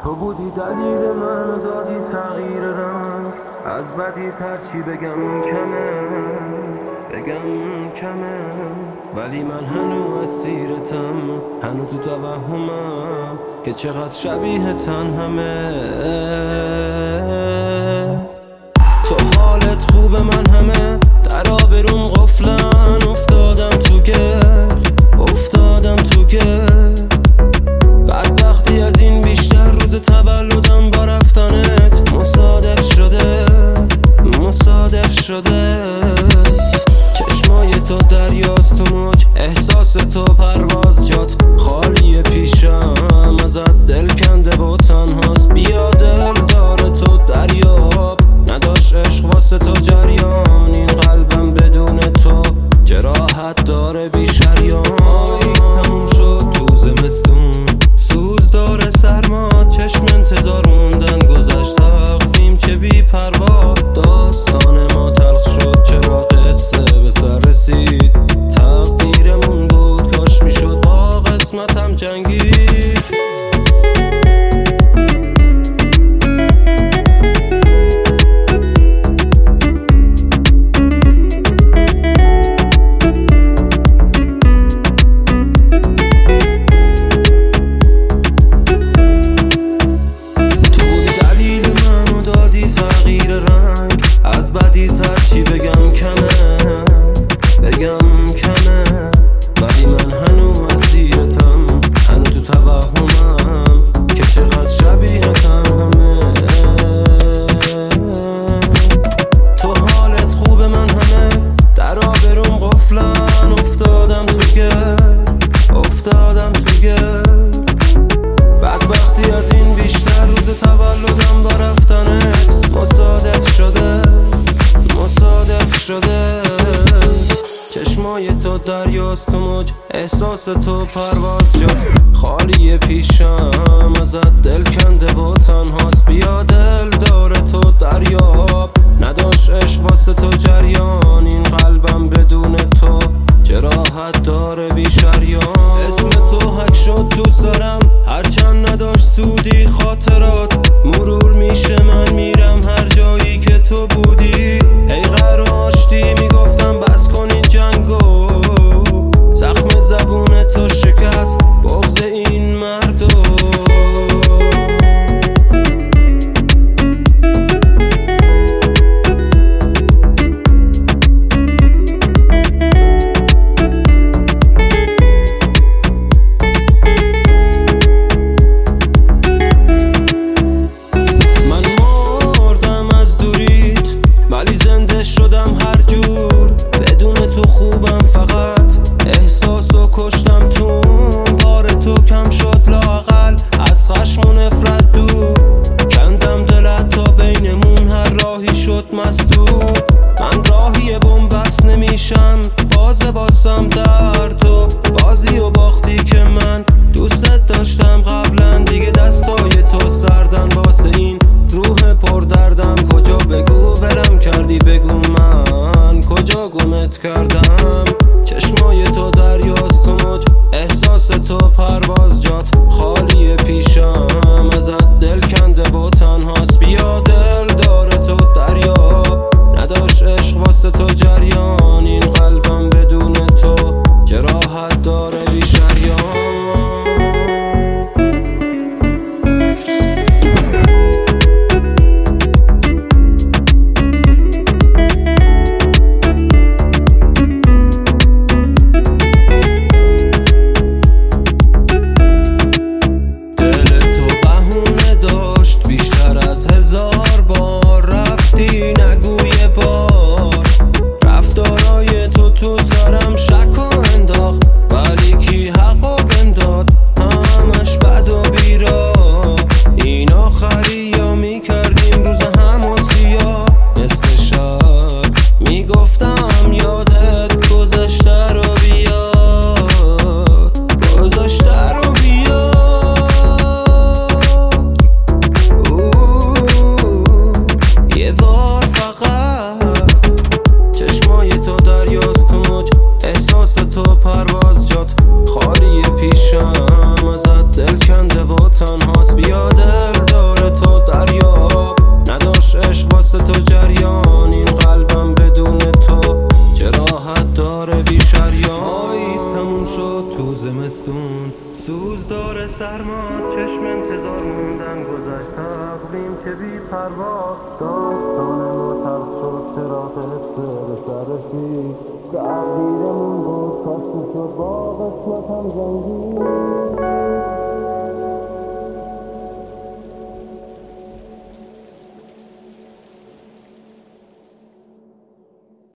تو بودی دلیل من، دادی تغییر رنگ. از بدی تر چی بگم کمه ولی من هنو اسیرتم، هنو تو توهمم که چقدر شبیه همه. تو حالت خوبه من همه در آبروم غفلن، افتادم تو گل بدبختی از این بیشتر، روز تولدم با رفتنت مصادف شده. چشمای تو دریاست تو موج، احساس تو پرواز، جات خالی پیشم ازت دل کنده و تنهاست. بیا دل داره تو دریاب، نداشت عشق واسه تو جریان، این قلبم بدون تو جراحت داره بی شریان. پاییز تموم شد تو زمستون، سوز داره سرما، چشم انتظار موندن گذشت تقویم چه بی پروا. داستان ما تلخ شد چرا قصه به سر رسید، تقدیرمون بود کاش میشد با قسمتم جنگید. چی بگم کمه ولی من هنو اسیرتم، هنو تو توهمم که چقدر شبیه همه. تو حالت خوبه من همه در آبروم غفلن، افتادم تو گل بدبختی از این بیشتر، روز تولدم با رفتنت مصادف شده. چشمای تو دریاست تو موج، احساس تو پرواز، جات خالی پیشم ازت دل کنده و تنهاست. بیا دل داره تو دریاب، نداشت عشق واسه تو جریان، این قلبم بدون تو جراحت داره بی شریان. اسم تو حک شد تو سرم هرچند نداشت سودی، خاطرات مرور میشه من میرم هر جایی که تو بودی. ای قرار آشتی میگفتم بس کن این جنگو، زخم زبون تو شکست بغض این مردو. شدم هر جور بدون تو خوبم، فقط احساسو کشتم تو بار تو کم شد لااقل از خشم و نفرت دور. کندم دلت تا بینمون هر راهی شد مسدود، من راهی بن‌بست نمیشم باز باسم در تو. بازی و باختی که من دوست داشتم قبلا، دیگه دستای تو سردن واسه این روح پر دردم. کجا بگو ولم کردی، بگو من کجا گمت کردم. چشمای تو دریاست تو موج، احساس تو پرواز، جات خالی پیشم ازت دل کنده و تنهاست. بیا دل داره تو دریاب، نداشت عشق واسه تو جریان، این قلبم بدون تو جراحت داره بی شریان. فرماد چشم انتظار موندن گذشت تقویم که بی پروا داستان ما تلخ شد چرا قصه به سر رسید تقدیرمون بود کاش میشد با قسمتم جنگید